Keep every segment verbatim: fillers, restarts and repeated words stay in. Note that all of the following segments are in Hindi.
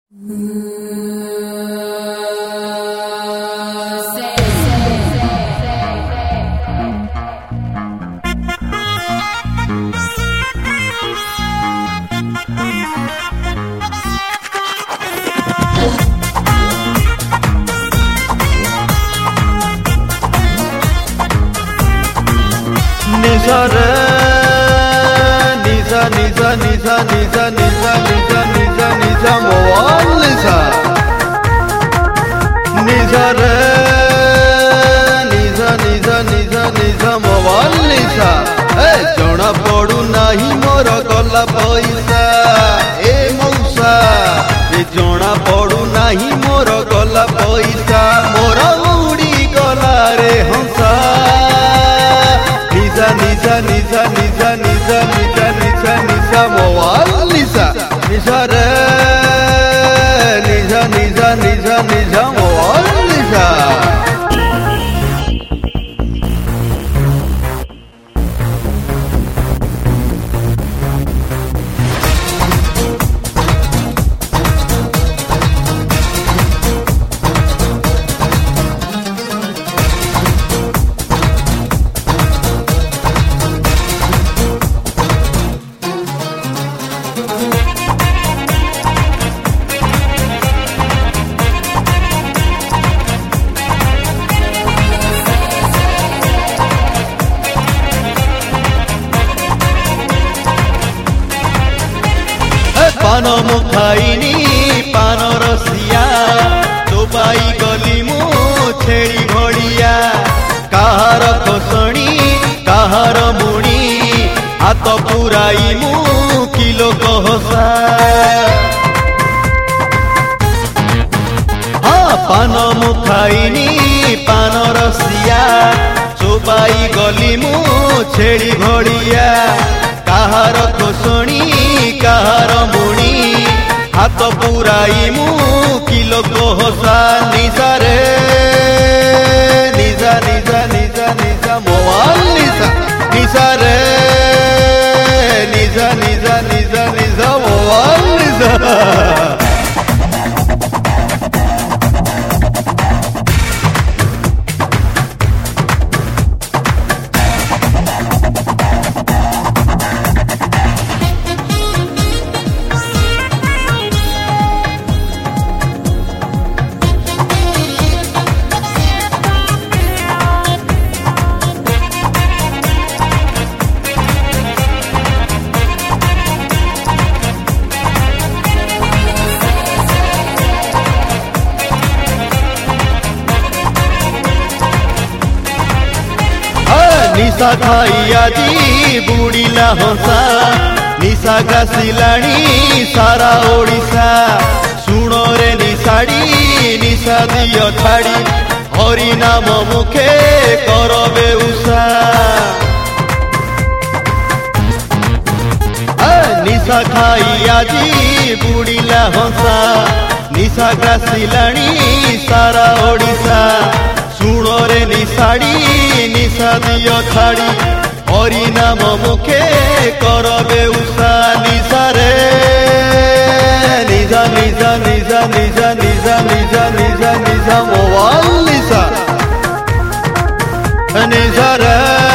Nisa re, nisa nisa nisa nisa nisa nisa nisa nisa moal nisa. Nisa re, nisa nisa nisa nisa moal nisa. Hey, jona podu nahi mora gala paisa. Hey mausa, ye jona podu nahi mora gala paisa. Mora udi gala re hamsa. Nisa nisa nisa nisa nisa nisa nisa nisa moal nisa. Nisa re, nisa nisa nisa nisa moal nisa. पानो मुखाइनी पानो रसिया चोपाई गली मु छेड़ी भड़िया काहार खोसणी काहार मुणी हाथ पुराई मु किलो कहसा हाँ पानो मुखाइनी पानो रसिया चोपाई गली मु छेड़ी भड़िया काहार खोसणी काहार मुणी हाथ पुराई मु किलो कहसा निसा रे निसा निसा निसा निसा मोल निसा निसा रे निसा निसा निसा निसा मोल निसा निशा खाई आजी बुड़ीला हंसा निशा गासिलाणी सारा ओडिशा सुनो रे निशाड़ी निशा दियो छाड़ी हरि नाम मुखे करबे उषा निशा खाई आजी बुड़ीला हंसा निशा गासिलाणी सारा ओडिशा सुनो रे निशाड़ी निशा दियो छाड़ी हरि नाम मुखे करबे उषा निशा रे निशा निशा निशा निशा निशा निशा निशा निशा मोल निशा निशा रे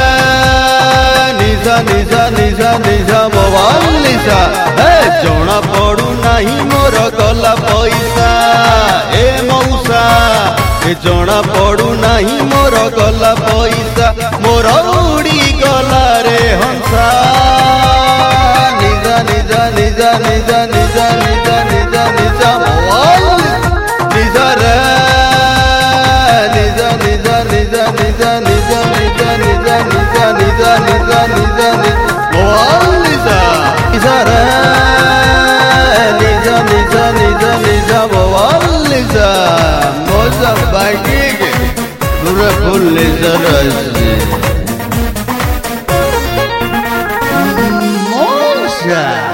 निशा निशा निशा निशा मोल निशा जना पड़ू नहीं मोर गला पैसा ए मौसा जना पड़ू नहीं मोर गला पैसा मोर उड़ी गला रे हंसा निजा निजा निजा निजा निजा निजा निजा निजा मोल निजा रे निजा निजा निजा निजा निजा निजा निजा निजा निजा निजा निजा मोल निजा निजा रे निजा निजा निजा निजा मोल निजा मोजा बाकी के पूरा फुल लेजर मोजा